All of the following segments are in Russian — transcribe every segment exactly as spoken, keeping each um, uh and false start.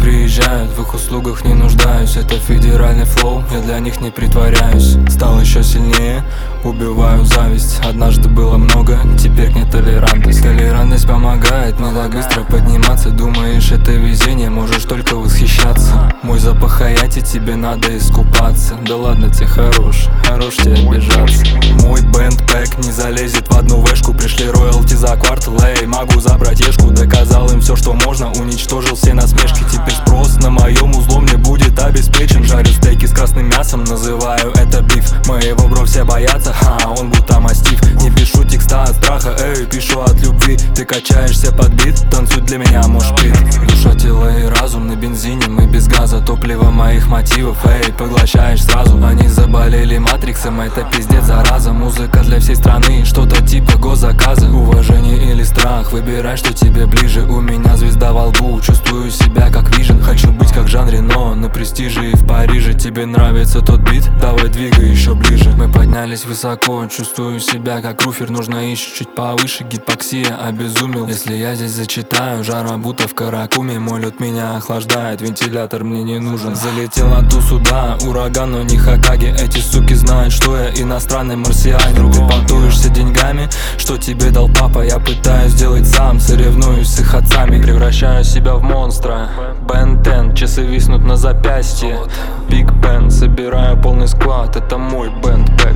приезжают, в их услугах не нуждаюсь. Это федеральный флоу, я для них не притворяюсь. Стал еще сильнее, убиваю зависть. Однажды было много, теперь не толерантность. Толерантность помогает не так быстро подниматься. Думаешь, это везение, можешь только восхищаться. Мой запах хаяти, тебе надо искупаться. Да ладно тебе, хорош, хорош тебе обижаться. Мой бэндпэк не залезет в одну вешку. Пришли роялти за квартал, эй, могу забрать ешку. Доказал им все, что можно, уничтожил все насмешки. Теперь спрос на моем узлом не будет обеспечен. Жарю стейки с красным мясом, называю это биф. Моего бро все боятся, ха, он будто мастиф. Не пишу текста от страха, эй, пишу от любви. Ты качаешься под бит, танцуй для меня, можешь пить. Душа, тело и разум на бензине, мы без газа. Топливо моих мотивов, эй, поглощаешь сразу. Они заболели матриксом, это пиздец, зараза. Музыка для всей страны, что-то типа госзаказа. Уважение или страх, выбирай, что тебе ближе. У меня звезда во лбу, чувствую себя как Вижен. Хочу быть как Жан Рено, на престиже и в Париже. Тебе нравится тот бит? Давай двигай еще ближе. Мы поднялись высоко, чувствую себя как руфер. Нужно еще чуть повыше, гипоксия обезумел. Если я здесь зачитаю, жара будто в Каракуме. Мой лед меня охлаждает, вентилятор мне не нужен. Залетела ту сюда, ураган, но не Хокаге. Эти суки знают, что я иностранный марсианин. Ты понтуешься деньгами, что тебе дал папа. Я пытаюсь сделать сам, соревнуюсь с их отцами. Превращаю себя в монстра. Бен десять, часы виснут на запястье. Биг Бен, собираю полный склад. Это мой бэндпэк.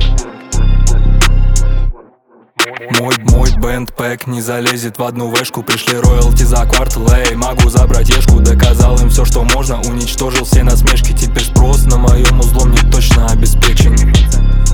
Мой, мой бэндпэк не залезет в одну вешку. Пришли роялти за квартал, эй, могу забрать ешку. Доказал им все, что можно, уничтожил все насмешки. Теперь спрос на моем узлом не точно обеспечен.